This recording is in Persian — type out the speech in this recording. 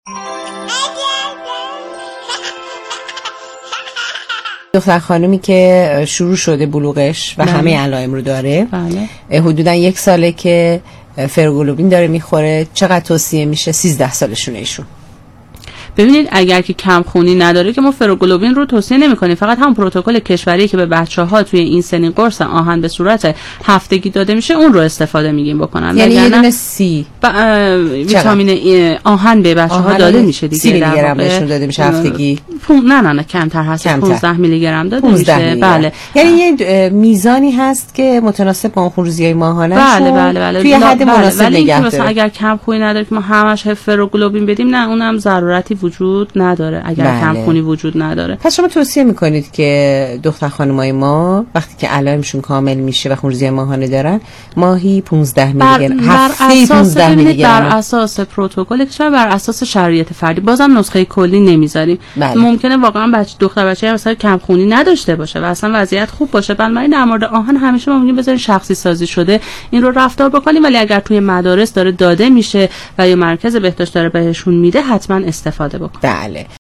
دختر خانومی که شروع شده بلوغش و همه علائم رو داره، حدودا 1 ساله که فرگلوبین داره میخوره، چقدر توصیه میشه 13 سالشونه ایشون؟ ببینید اگر که کم خونی نداره که ما فروگلوبین رو توصیه نمی‌کنیم، فقط هم پروتکل کشوری که به بچه‌ها توی این سنین قرص آهن به صورت هفتگی داده میشه اون رو استفاده میگیم بکنن. یعنی یه دونه سی ویتامین آهن به بچه‌ها داده میشه دیگه، 30 میلی گرم بهشون داده میشه هفتگی. نه کمتر هست، 15 میلی گرم داده میشه. بله. یعنی یه میزانی هست که متناسب با خونریزی‌های ماهانه بله. توی حد مناسب نگه داره. مثلا اگر کم خونی نداره که ما همش فروگلوبین بدیم، نه اونم ضرورتی وجود نداره اگر کم خونی وجود نداره. پس شما توصیه میکنید که دختر خانمای ما وقتی که علائمشون کامل میشه و خونریزی ماهانه دارن ماهی 15 میلی گرم، هفته 15 میلی گرم، بر اساس پروتکل کشور، بر اساس شرایط فردی، بازم نسخه کلی نمیذاریم. ممکنه واقعا دختر بچه مثلا کم خونی نداشته باشه و اصلا وضعیت خوب باشه، بنابراین در مورد آهن همیشه ما میگیم بذارین شخصی سازی شده این رو رفتار بکنیم، ولی اگر توی مدارس داره داده میشه و یا مرکز بهداشت داره بهشون میده حتما استفاده بکنید. بله.